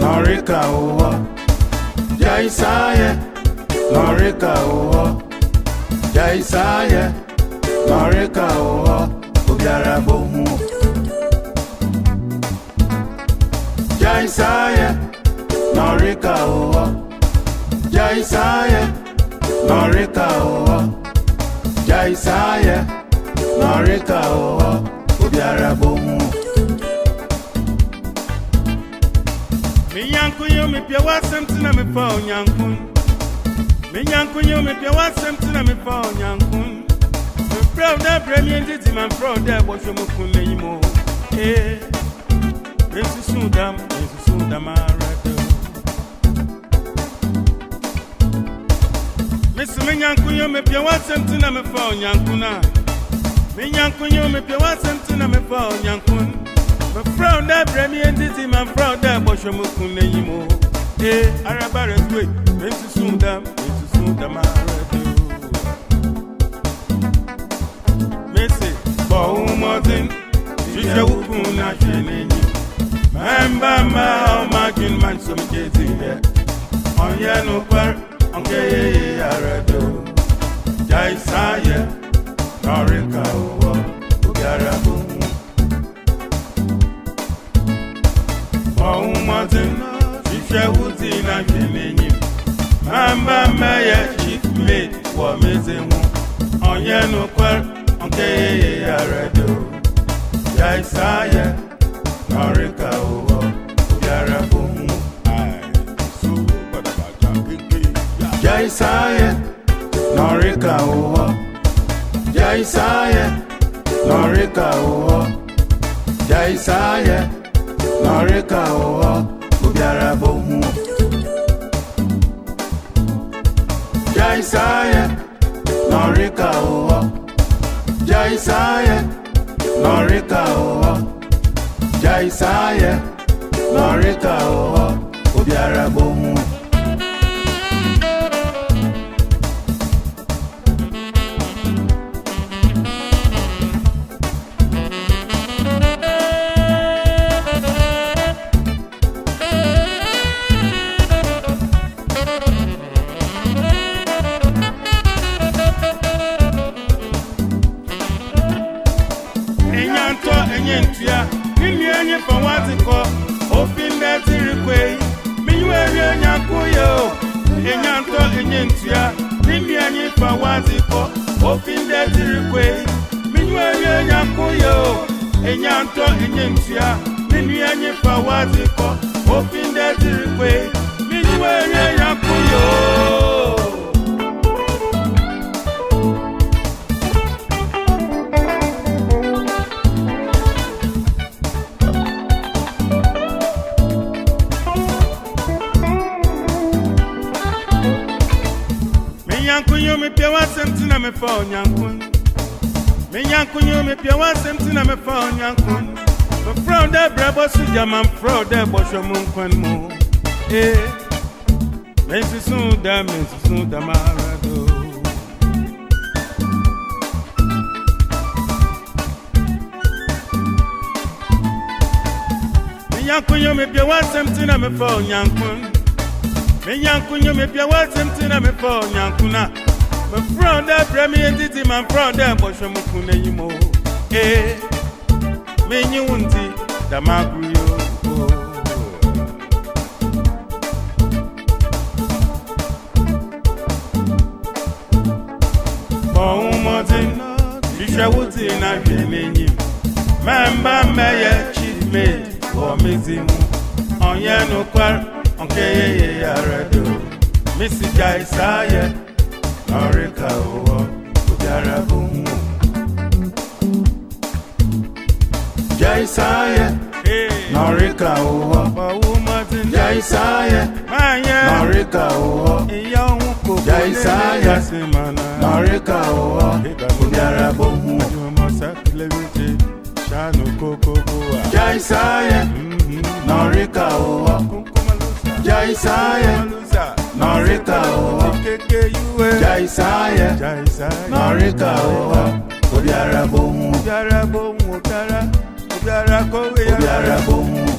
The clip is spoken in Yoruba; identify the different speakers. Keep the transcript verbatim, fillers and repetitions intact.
Speaker 1: Norika uwa Jaisaye Norika uwa Jaisaye Norika uwa Ubiara bomu Jaisaye Norika uwa Jaisaye Norika uwa Jaisaye Norika uwa Ubiara bomu Mi yanku yo mi pia wasem tina mi fa onyankun Mi yanku yo mi pia wasem tina mi fa onyankun Mi proud da bremi entity man proud da bo shomo kun le yimo eh Yesu sudam Yesu sudam arado Mi mi yanku yo mi pia wasem tina mi fa onyankuna Mi yanku yo mi pia wasem tina mi fa onyankun My proud that bremi entity, my proud that Boshomu Kuneyimo. Eh, Arabares way, Messi Sundam, Messi Sundam, Messi, Bow Martin, Shisha Wukuna, Shenny, Mamba, Ma, Martin, Man, some Jay-Z here. On Yano Park, on K A Arado, Jaisaye, Norika, Ugarabu. Oh, Martin, if you would in a killing, Mamba Maya, chief mate, what missing on Yano Quar, on K A Radio, Jaisaye, Norika, Yaraboom, I so what about Jaisaye, Norika, Jaisaye, Norika, Jaisaye. Norika owo Ubiara bomu Jaisaye Norika owo Jaisaye Norika owo Jaisaye Norika owo Ubiara bomu Enyentia, nini enye pa waziko, ofinde zirikwe, minywe nyakuyo. Enyanto enyentia, nini enye pa waziko, ofinde zirikwe, minywe nyakuyo. Enyanto enyentia, nini enye pa waziko, ofinde zirikwe, minywe nyakuyo. Yankunyo me pia wasem tina me fa onyankun Me yankunyo me pia wasem tina me fa onyankun Me proud that brabo suja man proud that bosho mun kwan mo Eh Me si sunda me si sunda marado Me yankunyo me pia wasem tina me fa onyankun Me yankunyo me pia wasem tina me fa onyankuna Me proud that bremi entity man proud that bosho mukune yimo Eh Me nyunti da magruyo Bo Martin Shisha wuti na jemenyi Mamba meye chief mate for mizimu Onye no kwar Okay, Arado, Missi Jaisaye, Norika owo, Ubiara bomu. Jaisaye, Norika owo, Jaisaye, Norika owo, Jaisaye, Norika owo, Ubiara bomu. Jaisaye, Norika owo. Jaisaye, Norika owo Jaisaye, Norika owo Ubiara bomu Ubiara bomu Ubiara Ubiara kowe Ubiara bomu